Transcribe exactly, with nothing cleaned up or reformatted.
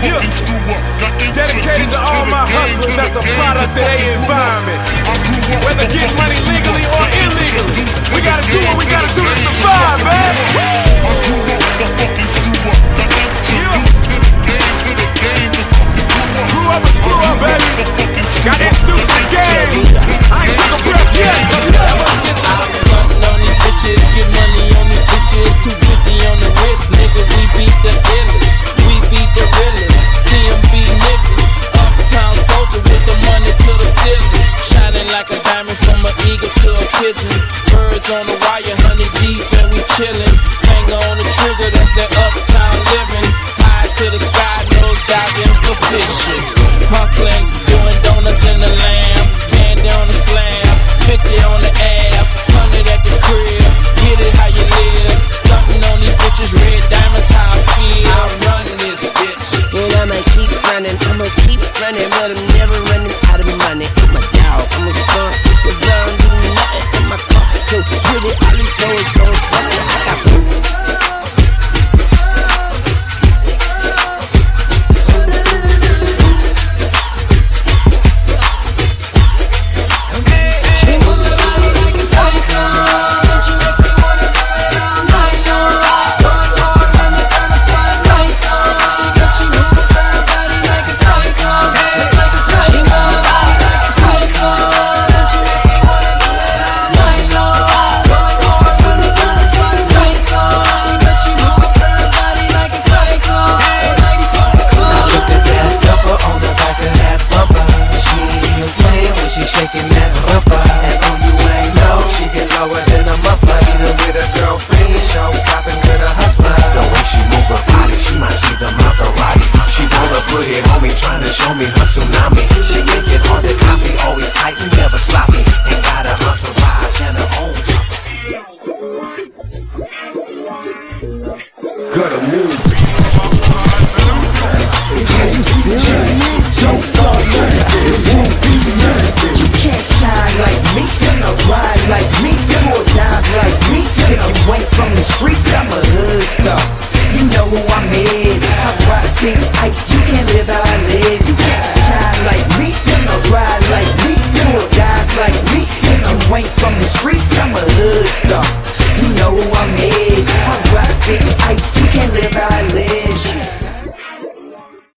Yeah. Dedicated to all my hustlers that's a product of their environment. Whether getting money legally or illegally, we gotta do what we gotta do to survive, man. Yeah. Grew up and screw up, baby. Got introduced to the game. I ain't took a breath yet. I'm frontin' on these bitches, get money on these bitches. two fifty on the wrist, nigga, we beat the illest. We beat the realest, C M B niggas. Uptown soldier with the money to the ceiling. Shining like a diamond from an eagle to a pigeon. Birds on the wire, honey deep and we chillin'. Finger on the trigger, that's that uptown living. High to the sky, no diving for pictures. Hustlin', doing donuts in the lamb. Candy on the slab, fifty on the ab. Hundred at the crib, get it how you live. Stuntin' on these bitches, red diamonds, how I feel. I run this bitch. And I'ma keep running, I'ma keep running, but I'm never running out of money. I'm a dog, I'm a skunk, the ground do nothing in my car. So get it, all these souls gon' fuck it. I got shaking that rumpa, and oh, you ain't know she get lower than a muffler. Even with a girlfriend, show stopping with a hustler. The way she move her body, she might see the Maserati. She wanna put it on me, trying to show me her tsunami. She make it hard to copy, always tight and never sloppy. Ain't got a entourage and her own. Gotta move.